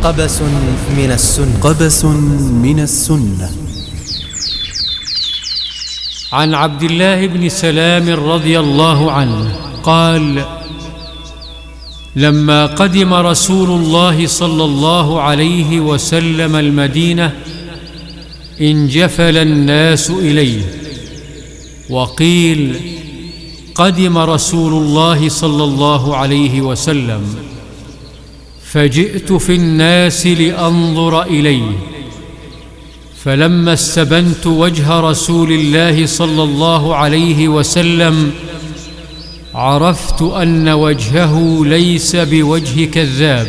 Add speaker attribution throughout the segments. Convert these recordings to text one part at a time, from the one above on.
Speaker 1: قبس من السنة.
Speaker 2: قبس من السنة.
Speaker 3: عن عبد الله بن سلام رضي الله عنه قال: لما قدم رسول الله صلى الله عليه وسلم المدينة انجفل الناس إليه، وقيل قدم رسول الله صلى الله عليه وسلم، فجئت في الناس لأنظر إليه، فلما استبنت وجه رسول الله صلى الله عليه وسلم عرفت أن وجهه ليس بوجه كذاب،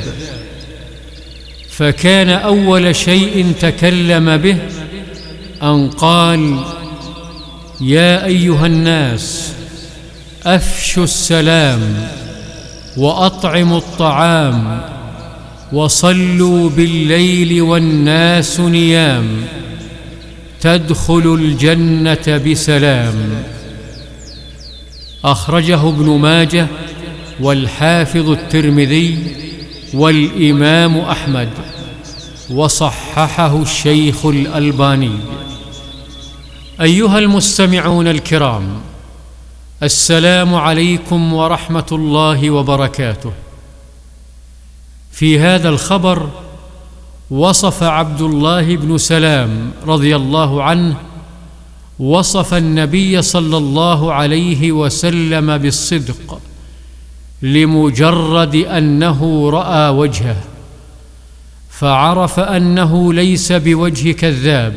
Speaker 3: فكان أول شيء تكلم به أن قال: يا أيها الناس، أفشوا السلام وأطعموا الطعام وصلوا بالليل والناس نيام، تدخلوا الجنة بسلام. أخرجه ابن ماجه والحافظ الترمذي والإمام أحمد، وصححه الشيخ الألباني. أيها المستمعون الكرام، السلام عليكم ورحمة الله وبركاته. في هذا الخبر وصف عبد الله بن سلام رضي الله عنه وصف النبي صلى الله عليه وسلم بالصدق لمجرد أنه رأى وجهه، فعرف أنه ليس بوجه كذاب.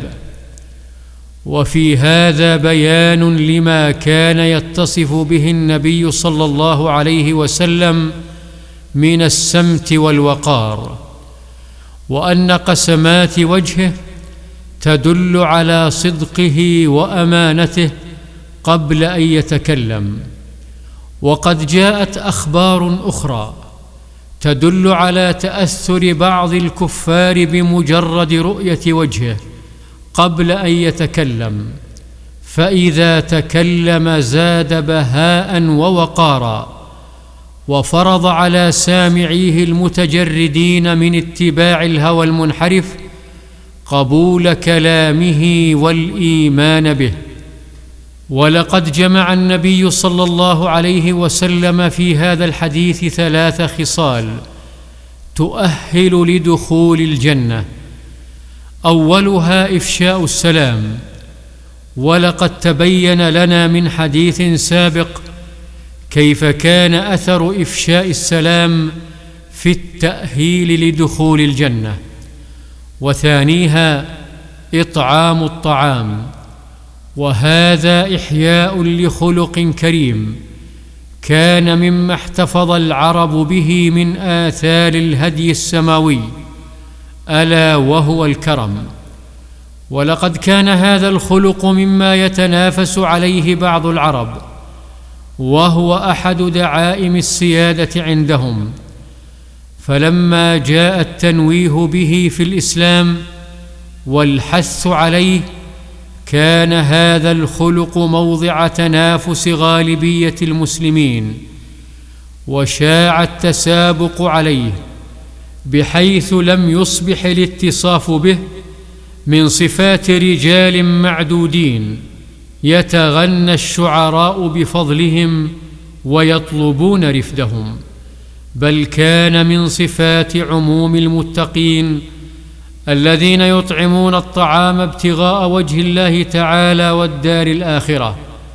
Speaker 3: وفي هذا بيان لما كان يتصف به النبي صلى الله عليه وسلم من السمت والوقار، وأن قسمات وجهه تدل على صدقه وأمانته قبل أن يتكلم. وقد جاءت أخبار أخرى تدل على تأثر بعض الكفار بمجرد رؤية وجهه قبل أن يتكلم، فإذا تكلم زاد بهاء ووقارا، وفرض على سامعيه المتجردين من اتباع الهوى المنحرف قبول كلامه والإيمان به. ولقد جمع النبي صلى الله عليه وسلم في هذا الحديث 3 خصال تؤهل لدخول الجنة. أولها إفشاء السلام، ولقد تبين لنا من حديث سابق كيف كان أثر إفشاء السلام في التأهيل لدخول الجنة. وثانيها إطعام الطعام، وهذا إحياء لخلق كريم كان مما احتفظ العرب به من آثار الهدي السماوي، ألا وهو الكرم. ولقد كان هذا الخلق مما يتنافس عليه بعض العرب، وهو أحد دعائم السيادة عندهم، فلما جاء التنويه به في الإسلام والحث عليه كان هذا الخلق موضع تنافس غالبية المسلمين، وشاع التسابق عليه، بحيث لم يصبح الاتصاف به من صفات رجال معدودين يتغنى الشعراء بفضلهم ويطلبون رفدهم، بل كان من صفات عموم المتقين الذين يطعمون الطعام ابتغاء وجه الله تعالى والدار الآخرة،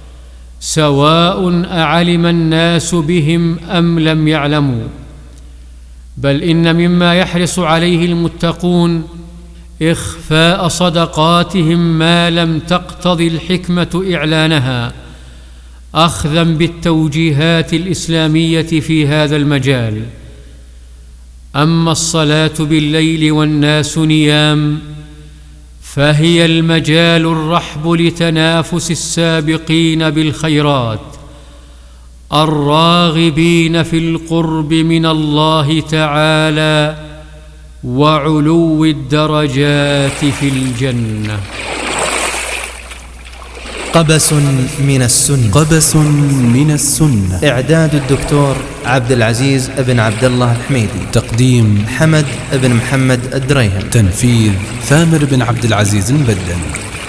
Speaker 3: سواء أعلم الناس بهم أم لم يعلموا. بل إن مما يحرص عليه المتقون إخفاء صدقاتهم ما لم تقتضي الحكمة إعلانها، أخذا بالتوجيهات الإسلامية في هذا المجال. أما الصلاة بالليل والناس نيام فهي المجال الرحب لتنافس السابقين بالخيرات الراغبين في القرب من الله تعالى وعلو الدرجات في الجنة.
Speaker 1: قبس من السنة.
Speaker 2: قبس من السنة.
Speaker 1: إعداد الدكتور عبد العزيز بن عبد الله الحميدي.
Speaker 2: تقديم
Speaker 1: حمد بن محمد الدريهم.
Speaker 2: تنفيذ ثامر بن عبد العزيز البدن.